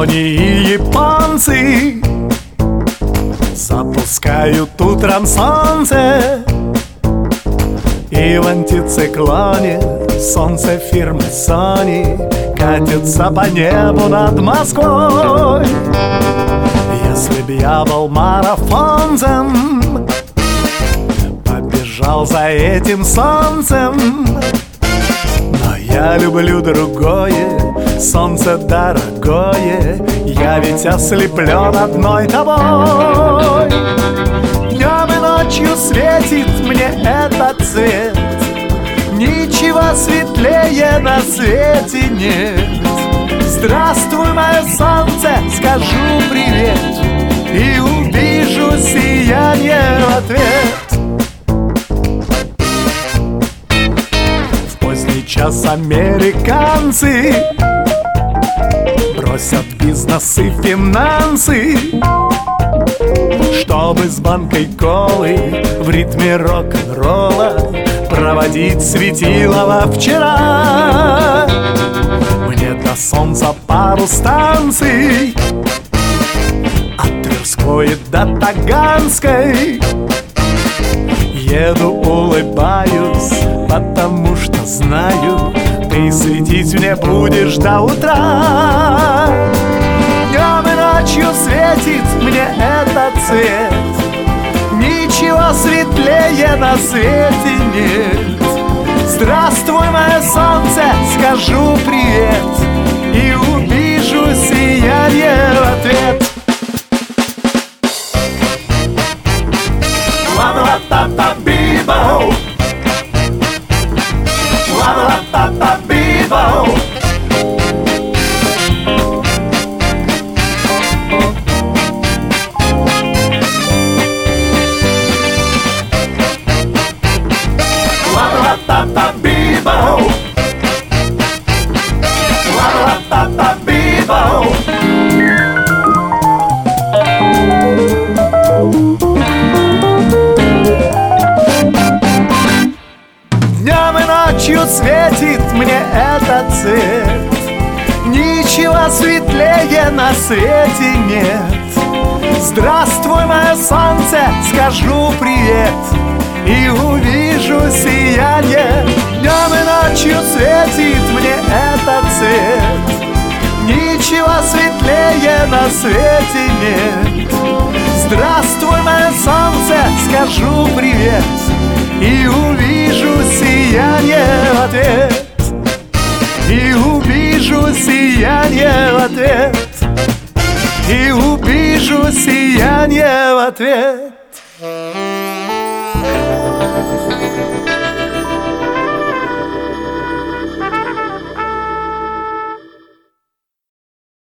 Они и японцы запускают утром солнце, и в антициклоне солнце фирмы Sony катится по небу над Москвой. Если б я был марафонцем, побежал за этим солнцем. Но я люблю другое, солнце дорогое, я ведь ослеплен одной тобой. Днем и ночью светит мне этот цвет, ничего светлее на свете нет. Здравствуй, мое солнце, скажу привет и увижу сияние в ответ. В поздний час американцы бросят бизнес и финансы, чтобы с банкой колы в ритме рок-н-ролла проводить светилово вчера. Мне до солнца пару станций, от Тверской до Таганской. Еду, улыбаюсь, потому что знаю, ты светить мне будешь до утра. Днем и ночью светит мне этот цвет, ничего светлее на свете нет. Здравствуй, мое солнце, скажу привет и увижу сияние в ответ. Ла-ла-та-та-би-боу, ла-ла-та-та-би-боу. Ла-ла-та-та-би-боу, ла-ла-та-та-би-боу. Днем и ночью светит мне этот цвет, ничего светлее на свете нет. Здравствуй, мое солнце, скажу привет и увижу сияние. Днем и ночью светит мне этот цвет, ничего светлее на свете нет. Здравствуй, мое солнце, скажу привет и увижу сияние в ответ. И увижу сияние в ответ. И увижу сияние в ответ.